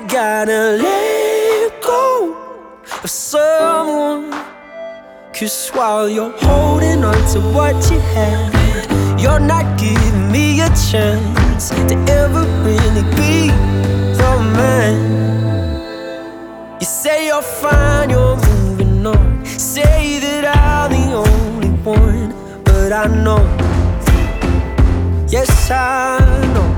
gotta let go of someone. 'Cause while you're holding on to what you had, you're not giving me a chance to ever really be the man. You say you're fine, you're moving on, say that I'm the only one, but I know, yes I know,